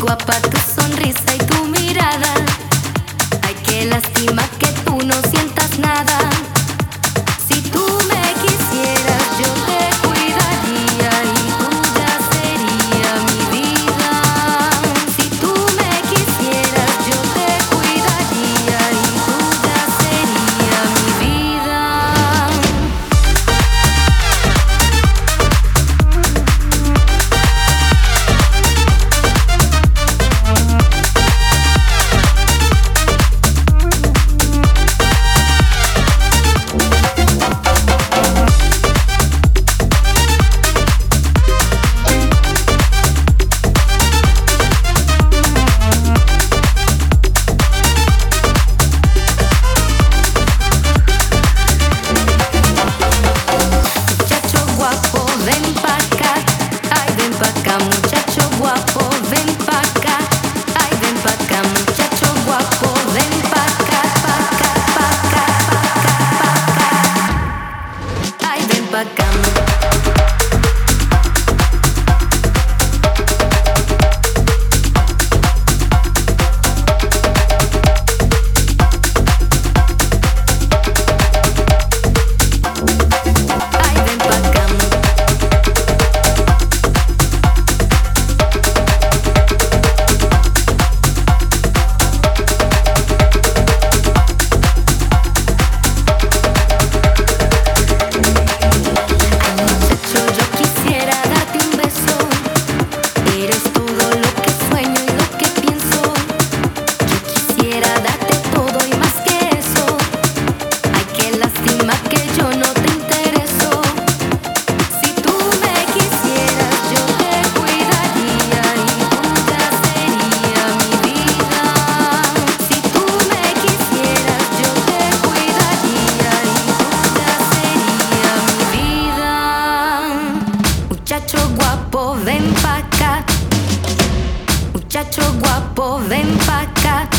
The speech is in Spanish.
guapa tu sonrisa y tu mirada. Ay, qué lástima que tú no sientas nada. Si tú me quisieras, yo te cuidaría y tuya sería mi vida. Si tú me quisieras, yo te cuidaría y tuya sería mi vida. Muchacho guapo, ven pa' acá. Ay, ven pa' acá, muchacho guapo, ven pa' acá. Ay, ven pa' acá, muchacho guapo, ven pa' acá, pa' acá, pa' acá, pa' acá, pa' acá. Ay, ven pa' acá. Ay, ven pa' acá. Ay, muchacho, yo quisiera darte un beso. Eres todo lo que sueño y lo que pienso. Yo quisiera darte todo y más que eso. Ay, qué lástima que yo no te intereso. Si tú me quisieras, yo te cuidaría y tuya sería mi vida. Si tú me quisieras, yo te cuidaría y tuya sería mi vida. Muchacho guapo, ven pa' acá. Muchacho guapo, ven pa' acá.